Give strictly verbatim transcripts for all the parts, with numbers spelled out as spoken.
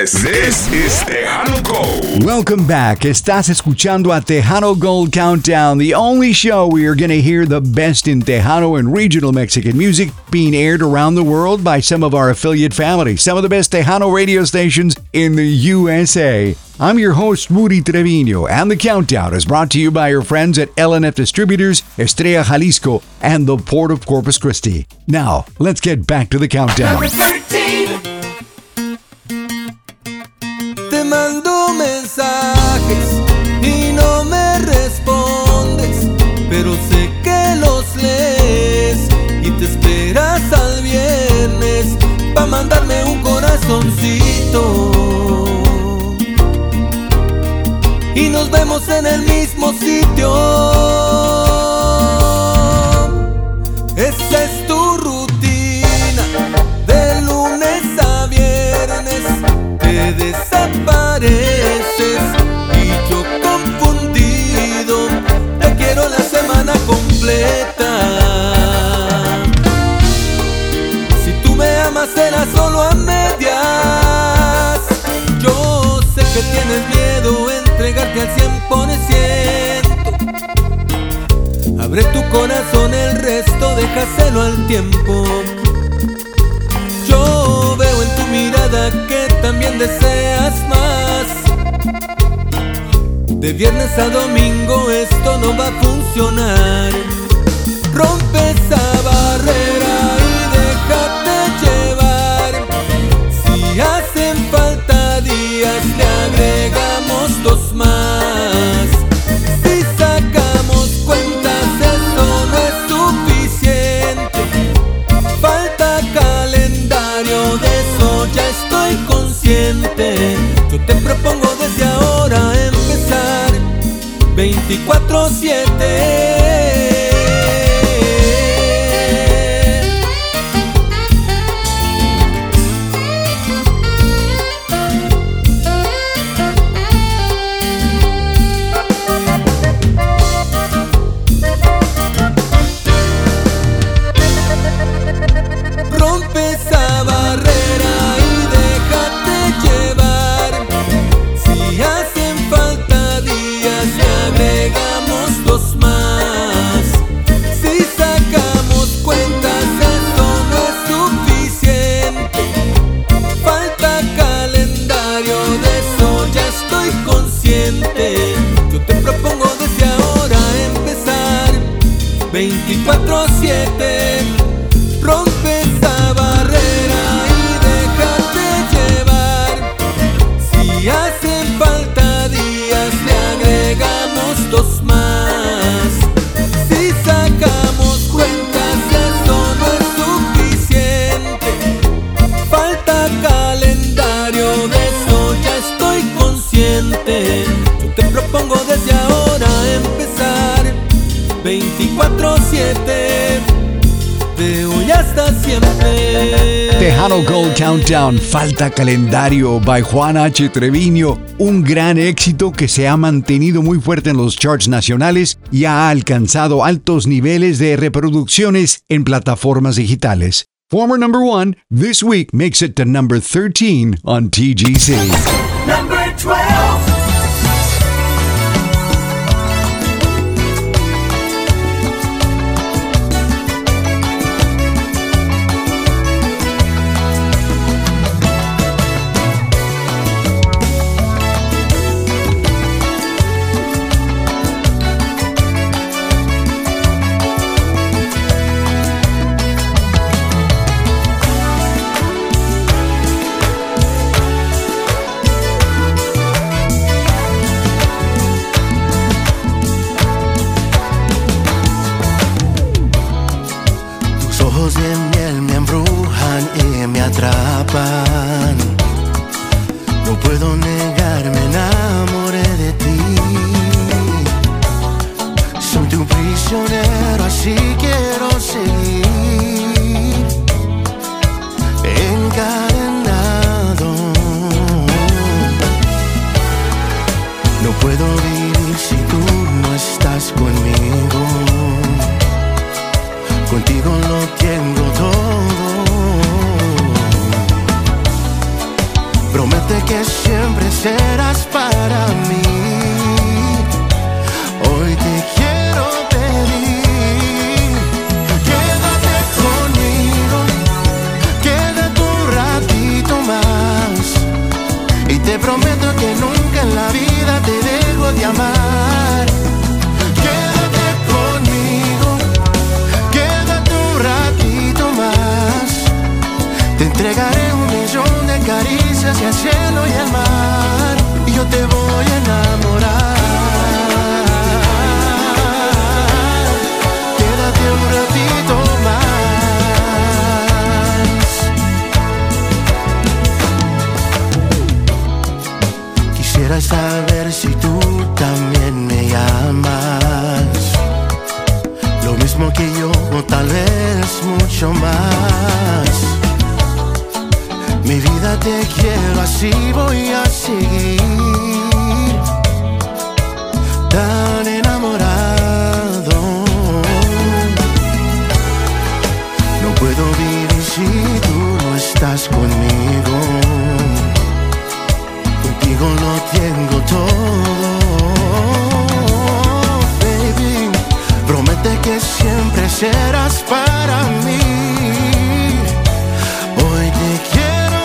This, this is Tejano Gold. Welcome back. Estás escuchando a Tejano Gold Countdown, the only show where you're going to hear the best in Tejano and regional Mexican music being aired around the world by some of our affiliate families, some of the best Tejano radio stations in the U S A. I'm your host, Rudy Trevino, and the Countdown is brought to you by your friends at L N F Distributors, Estrella Jalisco, and the Port of Corpus Christi. Now, let's get back to the Countdown. Number thirteen. Te mando mensajes y no me respondes, pero sé que los lees y te esperas al viernes pa' mandarme un corazoncito. Y nos vemos en el mismo sitio. Esa es tu rutina, de lunes a viernes te desapareces y yo confundido te quiero la semana completa. Si tú me amas será solo a medias. Yo sé que tienes miedo en entregarte al cien por ciento. Abre tu corazón, el resto déjaselo al tiempo. Yo veo en tu mirada que también deseas más. De viernes a domingo esto no va a funcionar. Rompe esa barrera y déjate llevar. Si hacen falta días le agregamos dos más. Si sacamos cuentas eso no es suficiente. Falta calendario, de eso ya estoy consciente. Yo te propongo desde ahora empezar veinticuatro siete. Yo te propongo desde ahora empezar veinticuatro siete. Rompe esa barrera y déjate llevar. Si hacen falta días le agregamos dos más. Si sacamos cuentas eso no es suficiente. Falta calendario, de eso ya estoy consciente. Te propongo desde ahora empezar veinticuatro siete, de hoy hasta siempre. Tejano Gold Countdown, Falta Calendario by Juan H. Trevino, un gran éxito que se ha mantenido muy fuerte en los charts nacionales y ha alcanzado altos niveles de reproducciones en plataformas digitales. Former number one, this week makes it to number thirteen on T G C. Number twelve. Promete que siempre serás para mí. Hoy te quiero pedir, quédate conmigo, quédate un ratito más. Y te prometo que nunca en la vida te dejo de amar. Quédate conmigo, quédate un ratito más. Te entregaré un millón de caricias y el cielo y el mar. Y yo te voy a enamorar. Quédate un ratito más. Quisiera saber si tú también me llamas, lo mismo que yo o tal vez mucho más. Mi vida te quiero, así voy a seguir, tan enamorado. No puedo vivir si tú no estás conmigo. Contigo lo tengo todo, baby. Promete que siempre serás para mí. Hoy te quiero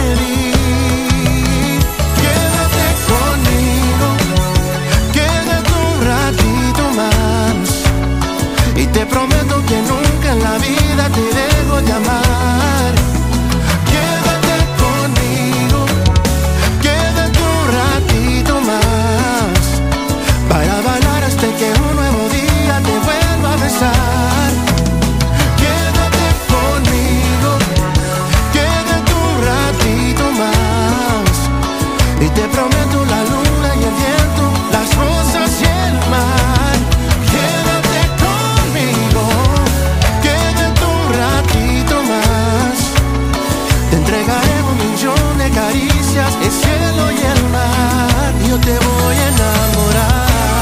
pedir, quédate conmigo, quédate un ratito más. Y te prometo que nunca en la vida te dejo de amar. Quédate conmigo, quédate un ratito más, para bailar hasta que un nuevo día te vuelva a besar. Quédate conmigo, quédate un ratito más. Y te prometo la luna y el viento, las rosas y el mar. Quédate conmigo, quédate un ratito más. Te entregaré un millón de caricias, el cielo y el mar. Yo te voy a enamorar.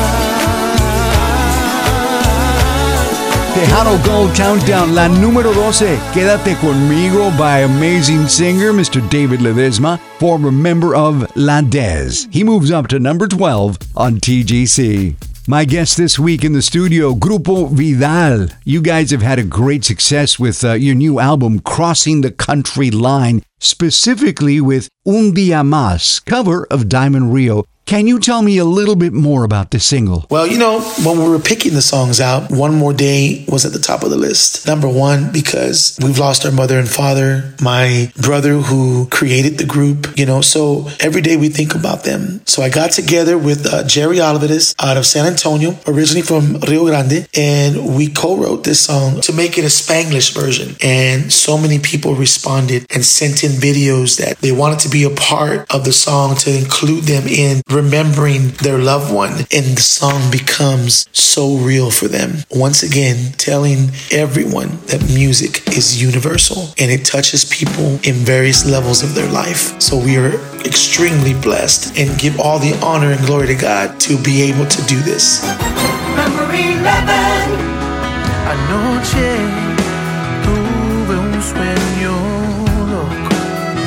Tejano Gold Countdown, la número doce, Quédate Conmigo by amazing singer Mister David Ledesma, former member of La Dez. He moves up to number twelve on T G C. My guest this week in the studio, Grupo Vidal. You guys have had a great success with uh, your new album, Crossing the Country Line, specifically with Un Día Más, cover of Diamond Rio. Can you tell me a little bit more about this single? Well, you know, when we were picking the songs out, One More Day was at the top of the list. Number one, because we've lost our mother and father, my brother who created the group, you know, so every day we think about them. So I got together with uh, Jerry Alvarez out of San Antonio, originally from Rio Grande, and we co-wrote this song to make it a Spanglish version. And so many people responded and sent in videos that they wanted to be a part of the song, to include them in remembering their loved one, and the song becomes so real for them. Once again, telling everyone that music is universal and it touches people in various levels of their life. So we are extremely blessed and give all the honor and glory to God to be able to do this. Number eleven. Anoche tuve un sueño loco,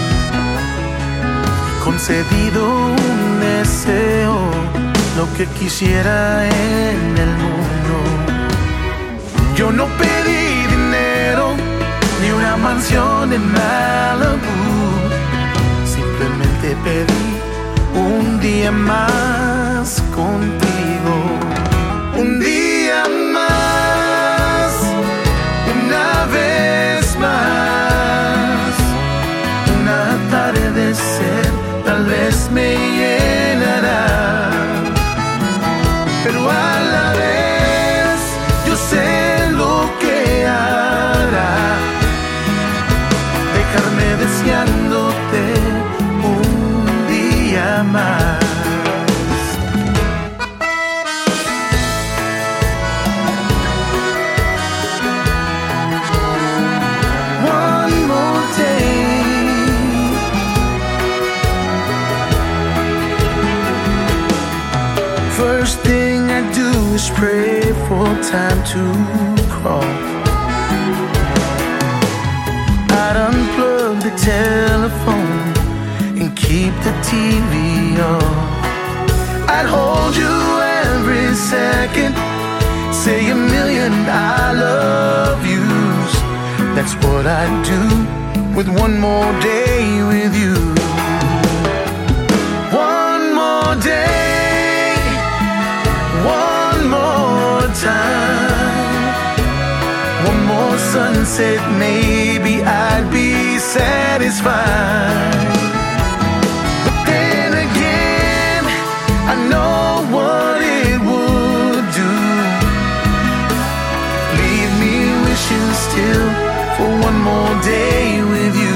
concedido un deseo, lo que quisiera en el mundo. Yo no pedí dinero ni una mansión en Malibu, simplemente pedí un día más contigo. Un día más, una vez más, un atardecer tal vez me llenará, pero a la vez yo sé lo que hará, dejarme deseándote un día más. One more day. First thing I do is pray for time to crawl. I'd unplug the telephone and keep keep the T V on. I'd hold you every second, say a million I love yous. That's what I'd do with one more day with you. One more day, one more time, one more sunset, maybe I'd be satisfied. But then again, I know what it would do. Leave me wishing still for one more day with you.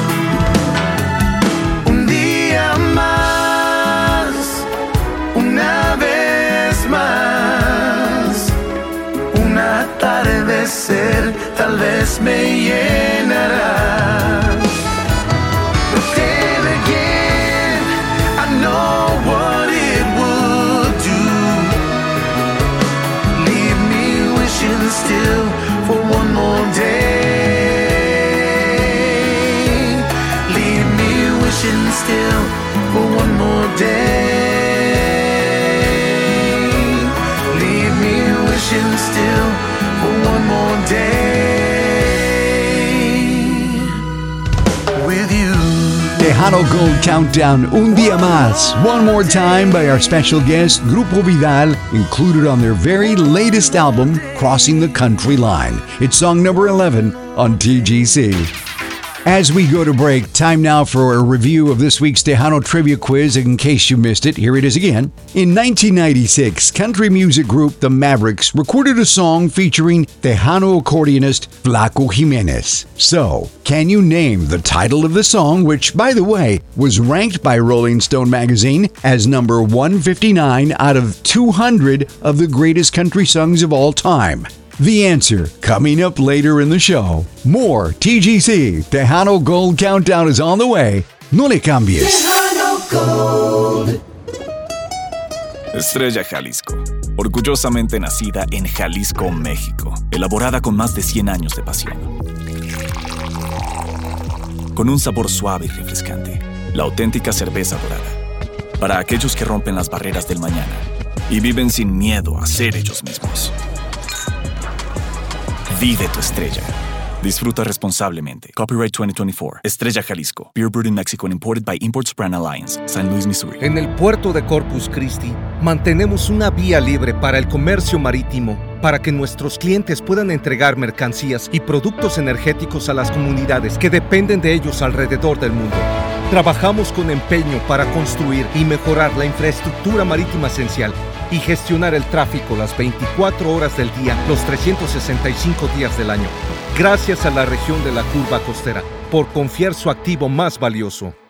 Un día más, una vez más, un atardecer tal vez me llenará. But then again, I know what it would do. Leave me wishing still for one more day. Leave me wishing still for one more day. Leave me wishing still for one more day with you. Tejano Gold Countdown, Un Día Más, one more time by our special guest, Grupo Vidal, included on their very latest album, Crossing the Country Line. It's song number eleven on T G C. As we go to break, time now for a review of this week's Tejano Trivia Quiz. In case you missed it, here it is again. In nineteen ninety-six, country music group The Mavericks recorded a song featuring Tejano accordionist Flaco Jimenez. So, can you name the title of the song, which, by the way, was ranked by Rolling Stone magazine as number one fifty-nine out of two hundred of the greatest country songs of all time? The answer coming up later in the show. More T G C Tejano Gold Countdown is on the way. No le cambies. Tejano Gold. Estrella Jalisco, orgullosamente nacida en Jalisco, México, elaborada con más de cien años de pasión. Con un sabor suave y refrescante, la auténtica cerveza dorada. Para aquellos que rompen las barreras del mañana y viven sin miedo a ser ellos mismos. Vive tu estrella. Disfruta responsablemente. Copyright twenty twenty-four. Estrella Jalisco. Beer brewed in Mexico and imported by Imports Brand Alliance. Saint Louis, Missouri. En el puerto de Corpus Christi, mantenemos una vía libre para el comercio marítimo, para que nuestros clientes puedan entregar mercancías y productos energéticos a las comunidades que dependen de ellos alrededor del mundo. Trabajamos con empeño para construir y mejorar la infraestructura marítima esencial y gestionar el tráfico las veinticuatro horas del día, los trescientos sesenta y cinco días del año. Gracias a la región de la Curva Costera por confiar su activo más valioso,